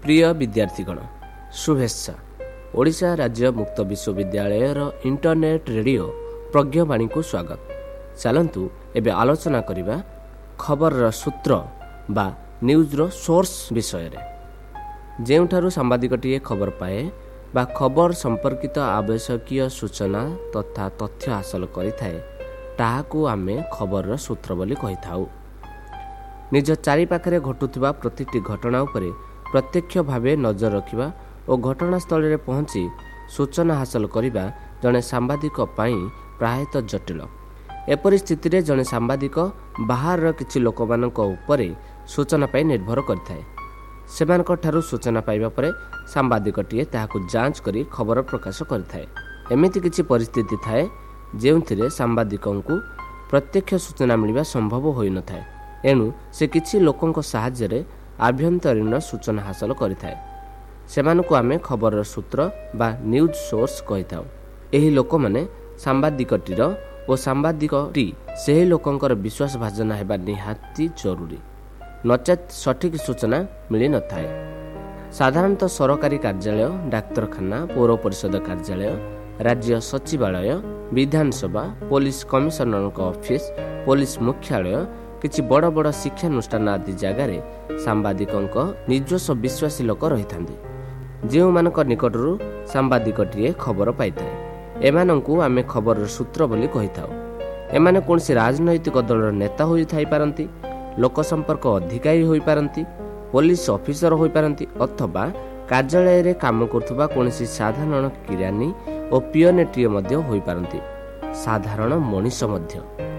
प्रिय विद्यार्थीगण शुभेच्छा। ओडिशा राज्य मुक्त विश्वविद्यालयर इंटरनेट रेडियो प्रज्ञवाणी को स्वागत। चलंतु एबे आलोचना करिबा खबर सूत्र बा न्यूज रो सोर्स विषय रे। जेउठारु सांबादिकटिए खबर पाए बा खबर संपर्कित आवश्यकीय सूचना तथा तथ्य हासिल करिथाए ताहाकू आमे खबर रो सूत्र बोली कहिथाउ। निज चारि पाखरे घटुथिबा प्रतिटी घटना उपरे प्रत्यक्ष भावे नजर रखिबा और घटनास्थल रे पहुंची सूचना हासिल करिबा जने सांबादिक पाई प्रायत जटिल। एपरि स्थिति रे जने सांबादिक बाहर किछि लोकमानक उपरे सूचना पाई निर्भर करथाय। सेमानक ठारु सूचना पाइबा परे सांबादिकटिए ताहाकु जांच करी खबर प्रकाश करथाय। एमिति किछि परिस्थिति थाए जेउथिरे सांबादिकंकु प्रत्यक्ष सूचना मिलिबा संभव होई नथाय। एणु से किछि लोकंक सहाय्य रे आभ्यंतरीण सूचना हासिल करिथाय। सेमानकु आमे खबर सूत्र बा न्यूज सोर्स कहिथाउ। एही लोक माने सांबादिकटीर ओ सांबादिकटी सेही लोकंकर विश्वास भाजना हेबा निहाती जरूरी, नचेत सठिक सूचना मिली नथाय। साधारणतः सरकारी कार्यालय, डाक्तरखाना, पौर परिषद कार्यालय, राज्य सचिवालय, विधानसभा, पुलिस कमिशनरक ऑफिस, पुलिस मुख्यालय, किछि बड़ बड़ शिक्षानुष्ठान आदि जगार सांबादिकंक निजस्व विश्वासी लोक रहिथांती, जेउ मानक निकटरू सांबादिकटिए खबर पाइथाय। एमानंकु आमे खबर सूत्र बोली कहिथाउ। एमाने कोनसी राजनैतिक दलर नेता होई थाई पारंती, लोक संपर्क अधिकारी होई पारंती, पुलिस ऑफिसर होई पारंती, अथवा कार्यालय रे काम करथुबा कोनसी साधारण किरानी ओ पियोनेटिए मध्ये होई पारंती, साधारण मनुष्य मध्ये।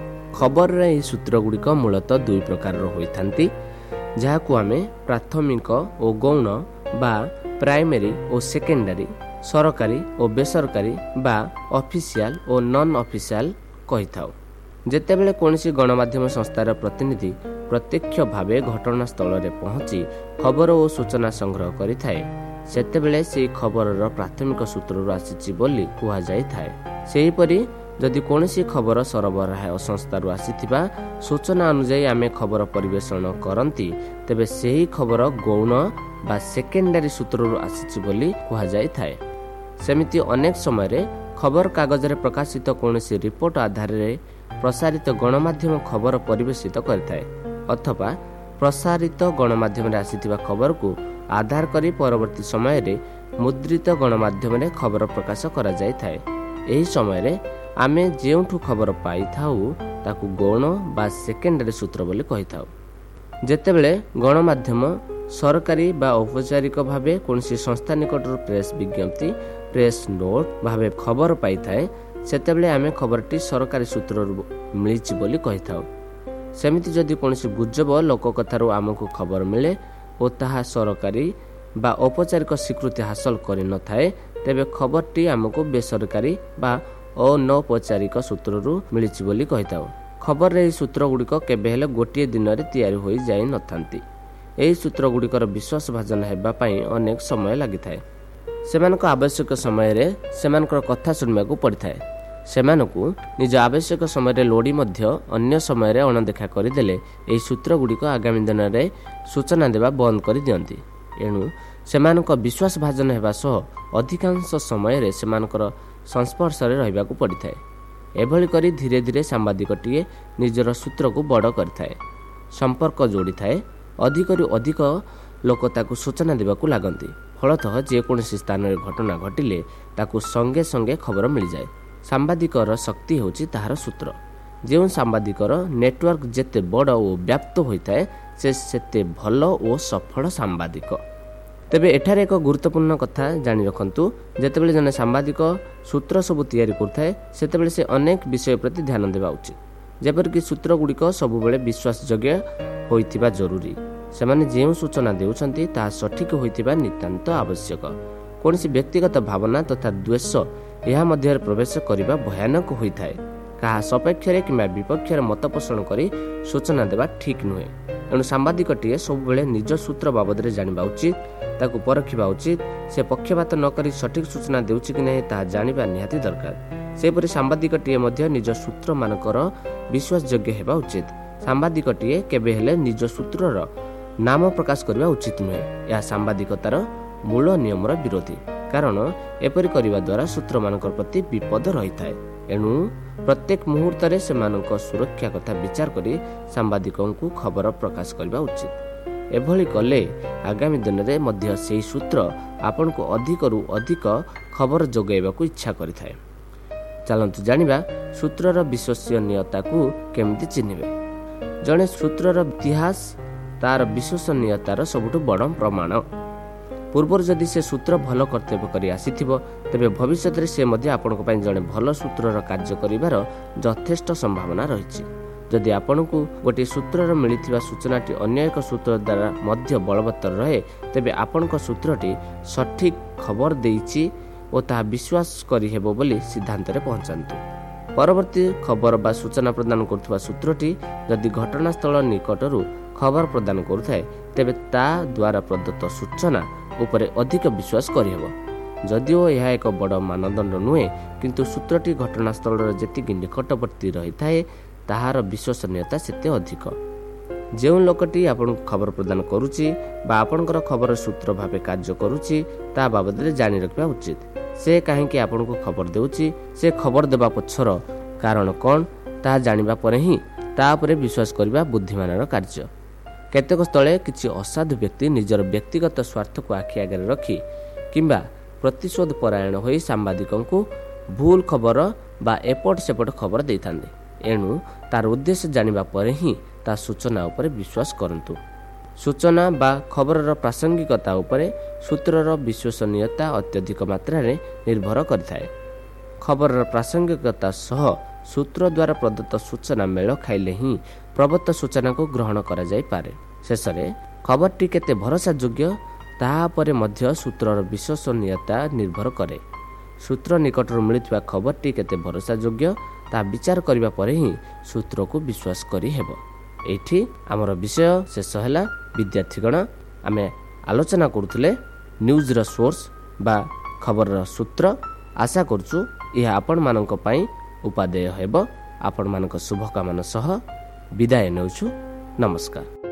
खबर रे ई सूत्र गुड़िक मूलतः दुई प्रकार होइथांती, जहाकू आमे प्राथमिक ओ गौण बा प्राइमरी ओ सेकेंडरी, सरकारी ओ बेसरकारी बा ऑफिशियल ओ नॉन ऑफिशियल कहिथाउ। जेतेबेले कोनसी गणमाध्यम संस्थार प्रतिनिधि प्रत्यक्ष भावे घटनास्थल रे पहुंची खबर ओ सूचना संग्रह करिथाए, सेतेबेले से खबरर प्राथमिक सूत्रରୁ आसीछि बोली कुहा जाइथाए। सेहीपरि जदि कोनसी खबर सरबराह संस्थारू आसीथिबा सूचना अनुसार आमे खबर परिवेषण करंती, तेबे सेही खबर गौण बा सेकेंडरी सूत्रରୁ आसीछि बोली कुहा जाइथाए। सेमिति अनेक समय रे खबर कागज रे प्रकाशित कोनसी रिपोर्ट आधार रे प्रसारित गणमाध्यम खबर परिवेशित करथाए, अथवा प्रसारित गणमाध्यम रे आसीथिबा खबर को आधार करी परवर्ती समय रे मुद्रित गणमाध्यम रे खबर प्रकाश करा जाइथाए। एही समय रे आमे जेउठु खबर पाइथाउ ताकू गौण बा सेकेंडरी सूत्र बोली कहिथाउ। जेतेबेले गणमाध्यम सरकारी बा औपचारिक भावे कोनसी संस्था निकटरू प्रेस विज्ञप्ति, प्रेस नोट भावे खबर पाइथाए, सेतेबेले आमे खबरटी सरकारी सूत्रରୁ मिलिछि बोली कहिथाउ। सेमिति जदि कोनसी गुजब लोक कथारू आमको खबर मिले ओ ताहा सरकारी बा औपचारिक स्वीकृति हासिल करि नथाए, तेबे खबरटी आमको बेसरकारी बा अनौपचारिक सूत्रରୁ मिलिछि बोली कहिथाउ। खबर रे सूत्र गुड़िक केबे हेले गोटिए दिन रे तैयारी होई जाई नथांती। एही सूत्र गुड़िकर विश्वास भाजन हेबा पई अनेक समय लागिथाए। सेमानक आवश्यक समय रे सेमानकर कथा सुनिबाकू पड़िथाए। सेमानकू निज आवश्यक समय रे लोडी मध्य अन्य समय रे अणदेखा करिदेले एही सूत्र गुड़िक आगामी दिन रे सूचना देबा बंद करि दियंती। एणु सेमानक विश्वास भाजन हेबा सह अधिकांश समय रे सेमानकर संस्पर्श रे रहिबाकू पड़िथाए। एभली करी धीरे धीरे सांबादिकटिए निजर सूत्र को बड़ करथाए, संपर्क जोड़िथाए, अधिकरू अधिक लोक ताकू सूचना देबाकू लागंती। फलतः जेकोसी स्थान रे घटना घटिले ताकू संगे संगे खबर मिल जाए। सांबादिकर शक्ति होची ताहार सूत्र। जेउ सांबादिकर नेटवर्क जेते बड़ ओ व्याप्त होइथाए से सेते भल ओ सफल सांबादिक। तेबे एठारे एक गुरुत्वपूर्ण कथा जानि रखंतु, जेतेबेले जने सांबादिक सूत्र सब तैयारी करथाए सेतेबेले से अनेक विषय प्रति ध्यान देबा उचित, जेपर कि सूत्र गुड़िक सबुबेले विश्वासयोग्य होइथिबा जरूरी। सेमाने जेउ सूचना देउछंती ता सठिक होइथिबा नितांत आवश्यक। कोनसी व्यक्तिगत भावना तथा द्वेष एहा मध्यरे प्रवेश करिबा भयानक होइथाए। कहा सपेक्ष रे किबा विपक्ष रे मत पोषण करी सूचना देबा ठीक नुहे। एणु सांबादिकटिए सबुबेले निज सूत्र बाबद रे जानिबा उचित, ताकू परखिबा उचित। से पक्षपात न करी सठिक सूचना देउछि कि नै ता जानिबा निहाती दरकार। सेपरि सांबादिकटिए मध्ये निज सूत्र मानकर विश्वासयोग्य हेबा उचित। सांबादिकटिए केबे हेले निज सूत्रर ନାମ ପ୍ରକାଶ କରିବା ଉଚିତ ନୁହେଁ। ଏହା ସାମ୍ବାଦିକତାର ମୂଳ ନିୟମର ବିରୋଧୀ, କାରଣ ଏପରି କରିବା ଦ୍ୱାରା ସୂତ୍ରମାନଙ୍କ ପ୍ରତି ବିପଦ ରହିଥାଏ। ଏଣୁ ପ୍ରତ୍ୟେକ ମୁହୂର୍ତ୍ତରେ ସେମାନଙ୍କ ସୁରକ୍ଷା କଥା ବିଚାର କରି ସାମ୍ବାଦିକଙ୍କୁ ଖବର ପ୍ରକାଶ କରିବା ଉଚିତ। ଏଭଳି କଲେ ଆଗାମୀ ଦିନରେ ମଧ୍ୟ ସେହି ସୂତ୍ର ଆପଣଙ୍କୁ ଅଧିକରୁ ଅଧିକ ଖବର ଯୋଗାଇବାକୁ ଇଚ୍ଛା କରିଥାଏ। ଚାଲନ୍ତୁ ଜାଣିବା ସୂତ୍ରର ବିଶ୍ୱସନୀୟତାକୁ କେମିତି ଚିହ୍ନିବେ। ଜଣେ ସୂତ୍ରର ଇତିହାସ ତାର ବିଶ୍ୱସନୀୟତାର ସବୁଠୁ ବଡ଼ ପ୍ରମାଣ। ପୂର୍ବରୁ ଯଦି ସେ ସୂତ୍ର ଭଲ କର୍ତ୍ତବ୍ୟ କରି ଆସିଥିବ, ତେବେ ଭବିଷ୍ୟତରେ ସେ ମଧ୍ୟ ଆପଣଙ୍କ ପାଇଁ ଜଣେ ଭଲ ସୂତ୍ରର କାର୍ଯ୍ୟ କରିବାର ଯଥେଷ୍ଟ ସମ୍ଭାବନା ରହିଛି। ଯଦି ଆପଣଙ୍କୁ ଗୋଟିଏ ସୂତ୍ରର ମିଳିଥିବା ସୂଚନାଟି ଅନ୍ୟ ଏକ ସୂତ୍ର ଦ୍ୱାରା ମଧ୍ୟ ବଳବତ୍ତର ରହେ, ତେବେ ଆପଣଙ୍କ ସୂତ୍ରଟି ସଠିକ୍ ଖବର ଦେଇଛି ଓ ତାହା ବିଶ୍ୱାସ କରିହେବ ବୋଲି ସିଦ୍ଧାନ୍ତରେ ପହଞ୍ଚାନ୍ତୁ। ପରବର୍ତ୍ତୀ ଖବର ବା ସୂଚନା ପ୍ରଦାନ କରୁଥିବା ସୂତ୍ରଟି ଯଦି ଘଟଣାସ୍ଥଳ ନିକଟରୁ ଖବର ପ୍ରଦାନ କରୁଥାଏ, ତେବେ ତା ଦ୍ୱାରା ପ୍ରଦତ୍ତ ସୂଚନା ଉପରେ ଅଧିକ ବିଶ୍ୱାସ କରିହେବ। ଯଦିଓ ଏହା ଏକ ବଡ଼ ମାନଦଣ୍ଡ ନୁହେଁ, କିନ୍ତୁ ସୂତ୍ରଟି ଘଟଣାସ୍ଥଳର ଯେତିକି ନିକଟବର୍ତ୍ତୀ ରହିଥାଏ ତାହାର ବିଶ୍ୱସନୀୟତା ସେତେ ଅଧିକ। ଯେଉଁ ଲୋକଟି ଆପଣଙ୍କୁ ଖବର ପ୍ରଦାନ କରୁଛି ବା ଆପଣଙ୍କର ଖବର ସୂତ୍ର ଭାବେ କାର୍ଯ୍ୟ କରୁଛି, ତା ବାବଦରେ ଜାଣି ରଖିବା ଉଚିତ। ସେ କାହିଁକି ଆପଣଙ୍କୁ ଖବର ଦେଉଛି, ସେ ଖବର ଦେବା ପଛର କାରଣ କ'ଣ, ତାହା ଜାଣିବା ପରେ ହିଁ ତା ଉପରେ ବିଶ୍ୱାସ କରିବା ବୁଦ୍ଧିମାନର କାର୍ଯ୍ୟ। କେତେକ ସ୍ଥଳେ କିଛି ଅସାଧୁ ବ୍ୟକ୍ତି ନିଜର ବ୍ୟକ୍ତିଗତ ସ୍ୱାର୍ଥକୁ ଆଖି ଆଗରେ ରଖି କିମ୍ବା ପ୍ରତିଶୋଧ ପରାୟଣ ହୋଇ ସାମ୍ବାଦିକଙ୍କୁ ଭୁଲ ଖବର ବା ଏପଟ ସେପଟ ଖବର ଦେଇଥାନ୍ତି। ଏଣୁ ତାର ଉଦ୍ଦେଶ୍ୟ ଜାଣିବା ପରେ ହିଁ ତା ସୂଚନା ଉପରେ ବିଶ୍ୱାସ କରନ୍ତୁ। ସୂଚନା ବା ଖବରର ପ୍ରାସଙ୍ଗିକତା ଉପରେ ସୂତ୍ରର ବିଶ୍ୱସନୀୟତା ଅତ୍ୟଧିକ ମାତ୍ରାରେ ନିର୍ଭର କରିଥାଏ। ଖବରର ପ୍ରାସଙ୍ଗିକତା ସହ ସୂତ୍ର ଦ୍ୱାରା ପ୍ରଦତ୍ତ ସୂଚନା ମେଳ ଖାଇଲେ ହିଁ ପ୍ରଦତ୍ତ ସୂଚନାକୁ ଗ୍ରହଣ କରାଯାଇପାରେ। ଶେଷରେ ଖବରଟି କେତେ ଭରସା ଯୋଗ୍ୟ ତାହା ଉପରେ ମଧ୍ୟ ସୂତ୍ରର ବିଶ୍ୱସନୀୟତା ନିର୍ଭର କରେ। ସୂତ୍ର ନିକଟରୁ ମିଳୁଥିବା ଖବରଟି କେତେ ଭରସା ଯୋଗ୍ୟ ତାହା ବିଚାର କରିବା ପରେ ହିଁ ସୂତ୍ରକୁ ବିଶ୍ୱାସ କରିହେବ। ଏଇଠି ଆମର ବିଷୟ ଶେଷ ହେଲା। ବିଦ୍ୟାର୍ଥୀଗଣ, ଆମେ ଆଲୋଚନା କରୁଥିଲେ ନ୍ୟୁଜ୍ର ସୋର୍ସ ବା ଖବରର ସୂତ୍ର। ଆଶା କରୁଛୁ ଏହା ଆପଣମାନଙ୍କ ପାଇଁ ଉପାଦେୟ ହେବ। ଆପଣମାନଙ୍କ ଶୁଭକାମନା ସହ ବିଦାୟ ନେଉଛୁ। ନମସ୍କାର।